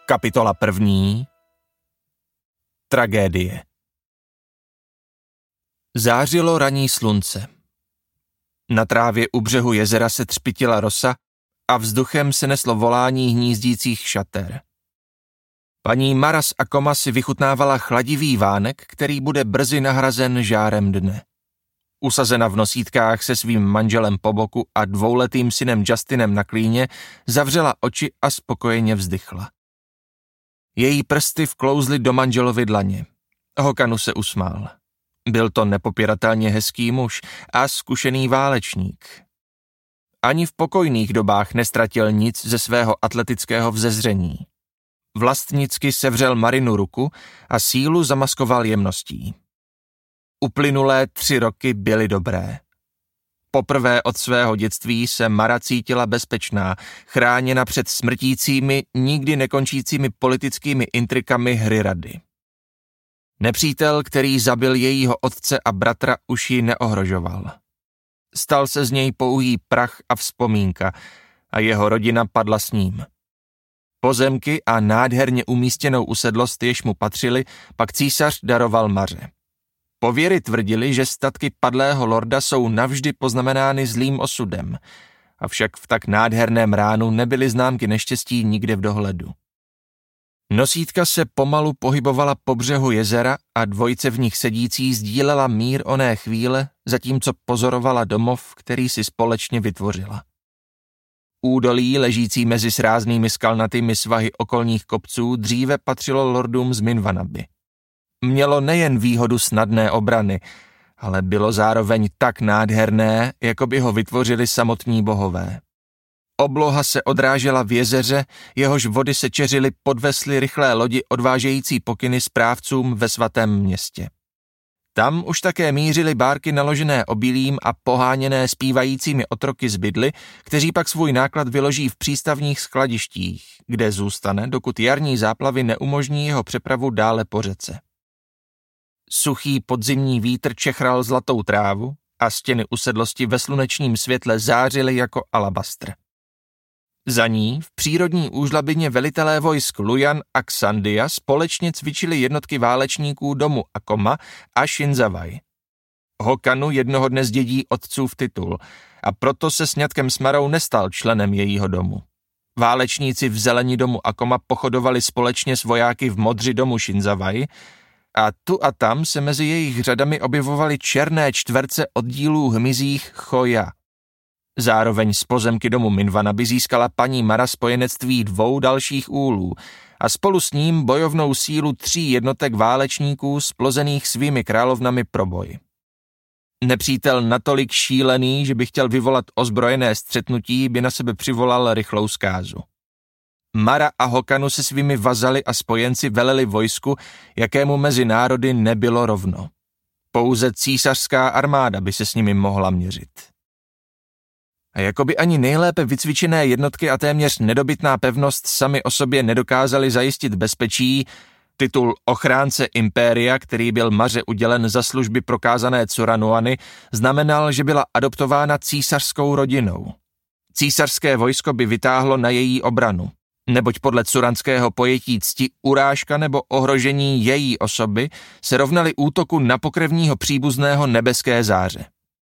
Kapitola 1. Tragédie. Zářilo ranní slunce. Na trávě u břehu jezera se třpytila rosa a vzduchem se neslo volání hnízdících šatér. Paní Mara z Acoma si vychutnávala chladivý vánek, který bude brzy nahrazen žárem dne. Usazena v nosítkách se svým manželem po boku a 2letým synem Justinem na klíně, zavřela oči a spokojeně vzdychla. Její prsty vklouzly do manželovy dlaně. Hokanu se usmál. Byl to nepopiratelně hezký muž a zkušený válečník. Ani v pokojných dobách nestratil nic ze svého atletického vzezření. Vlastnicky sevřel Marinu ruku a sílu zamaskoval jemností. Uplynulé 3 roky byly dobré. Poprvé od svého dětství se Mara cítila bezpečná, chráněna před smrtícími, nikdy nekončícími politickými intrikami hry rady. Nepřítel, který zabil jejího otce a bratra, už ji neohrožoval. Stal se z něj pouhý prach a vzpomínka a jeho rodina padla s ním. Pozemky a nádherně umístěnou usedlost, jež mu patřily, pak císař daroval Maře. Pověry tvrdili, že statky padlého lorda jsou navždy poznamenány zlým osudem, avšak v tak nádherném ránu nebyly známky neštěstí nikde v dohledu. Nosítka se pomalu pohybovala po břehu jezera a dvojice v nich sedící sdílela mír oné chvíle, zatímco pozorovala domov, který si společně vytvořila. Údolí, ležící mezi sráznými skalnatými svahy okolních kopců, dříve patřilo lordům z Minvanaby. Mělo nejen výhodu snadné obrany, ale bylo zároveň tak nádherné, jako by ho vytvořili samotní bohové. Obloha se odrážela v jezeře, jehož vody se čeřily pod vesly rychlé lodi odvážející pokyny správcům ve svatém městě. Tam už také mířily bárky naložené obilím a poháněné zpívajícími otroky z bydly, kteří pak svůj náklad vyloží v přístavních skladištích, kde zůstane, dokud jarní záplavy neumožní jeho přepravu dále po řece. Suchý podzimní vítr čechral zlatou trávu a stěny usedlosti ve slunečním světle zářily jako alabastr. Za ní v přírodní úžlabině velitelé vojsk Lujan a Xandia společně cvičili jednotky válečníků domu Acoma a Shinzawai. Hokanu jednoho dne zdědí otcův titul a proto se sňatkem s Marou nestal členem jejího domu. Válečníci v zelení domu Acoma pochodovali společně s vojáky v modři domu Shinzawai a tu a tam se mezi jejich řadami objevovaly černé čtverce oddílů hmyzích Choja. Zároveň z pozemky domu Minvanaby získala paní Mara spojenectví 2 dalších úlů a spolu s ním bojovnou sílu 3 jednotek válečníků splozených svými královnami pro boj. Nepřítel natolik šílený, že by chtěl vyvolat ozbrojené střetnutí, by na sebe přivolal rychlou zkázu. Mara a Hokanu se svými vazaly a spojenci veleli vojsku, jakému mezi národy nebylo rovno. Pouze císařská armáda by se s nimi mohla měřit. A jakoby ani nejlépe vycvičené jednotky a téměř nedobytná pevnost sami o sobě nedokázali zajistit bezpečí, titul ochránce impéria, který byl Maře udělen za služby prokázané Curanuany, znamenal, že byla adoptována císařskou rodinou. Císařské vojsko by vytáhlo na její obranu, neboť podle curanského pojetí cti urážka nebo ohrožení její osoby se rovnaly útoku na pokrevního příbuzného nebeské záře.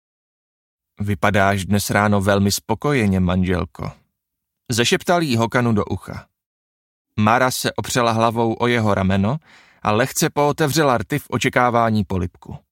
Vypadáš dnes ráno velmi spokojeně, manželko, zešeptal jí Hokanu do ucha. Mara se opřela hlavou o jeho rameno a lehce pootevřela rty v očekávání polibku.